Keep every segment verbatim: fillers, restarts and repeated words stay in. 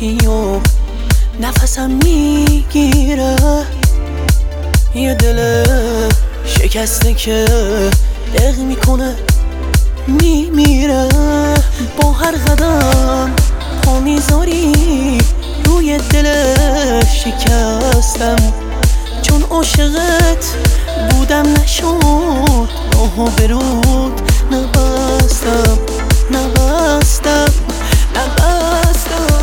یکی و نفسم میگیره، یه دل شکسته که دق میکنه میمیره. با هر قدم پا میذاری روی دل شکستم، چون عاشقت بودم نشد راهو برود نبستم نبستم نبستم.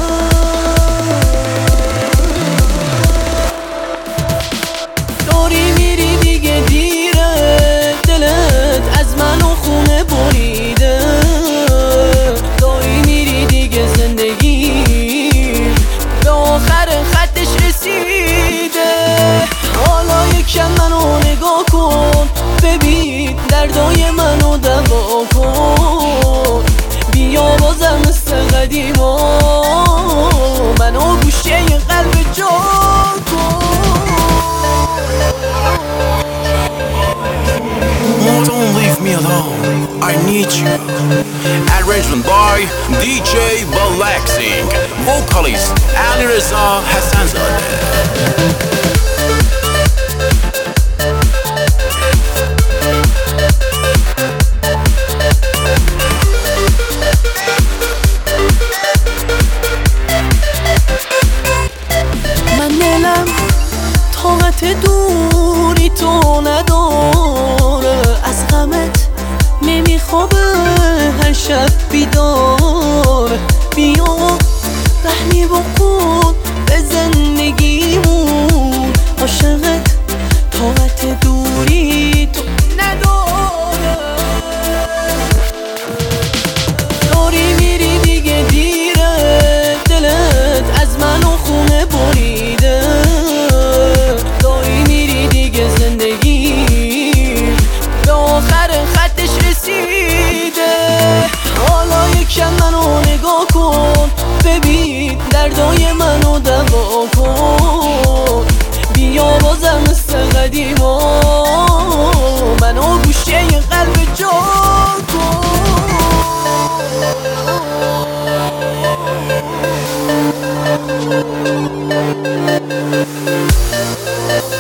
داری میری دیگه دیره، دلت از من و خونه بریده. داری میری دیگه زندگی به آخر خطش رسیده. حالا یکم منو نگاه کن، ببین دردای منو دوا کن. بیا بازم مثل قدیما منو گوشه قلب جا کن. Don't leave me alone, I need you. Arrangement by D J Balaxing. Vocalist Ali Reza Hassanzadeh. طاقت دوری تو نداره، از غمت نمیخوابه هر شب بیداره. بیا رحمی بکن به زندگیمون، عاشقت طاقت دوری تو نداره. داری میری دیگه دیره، دلت از من و خونه بریده. یکم منو نگاه کن، ببین دردای منو دوا کن. بیا بازم مثل قدیما منو گوشه قلب جا کن.